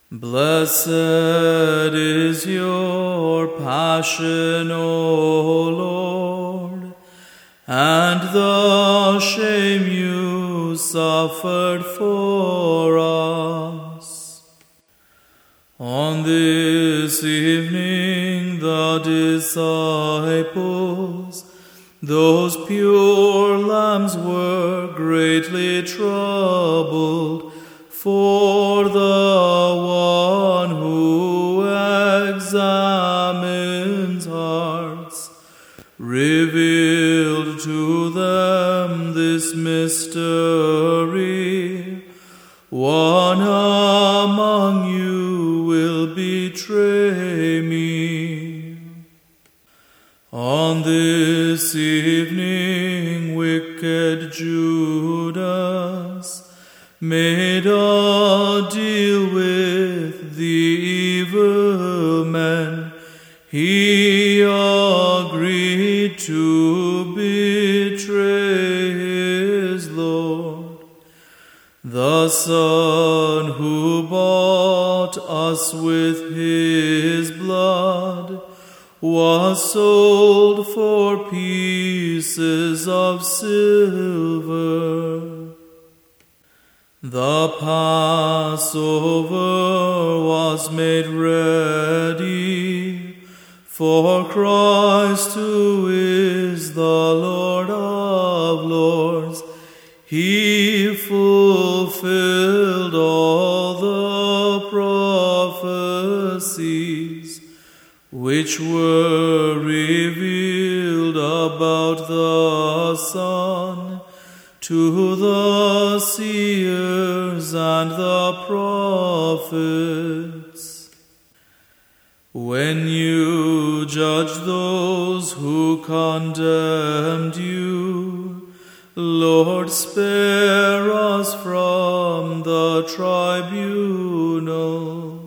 Blessed is your passion, O Lord, and the shame you suffered for us. On this evening the disciples, those pure lambs, were greatly troubled, for the one who examines hearts revealed to them this mystery. One among you will betray me. On this evening, wicked Judas made a deal with the evil men. He agreed to betray his Lord. The Son who bought us with his blood was sold for pieces of silver. The Passover was made ready for Christ, who is the Lord of Lords. He fulfilled all the prophecies which were revealed about the Son to the seers and the prophets. When you judge those who condemned you, Lord, spare us from the tribunal.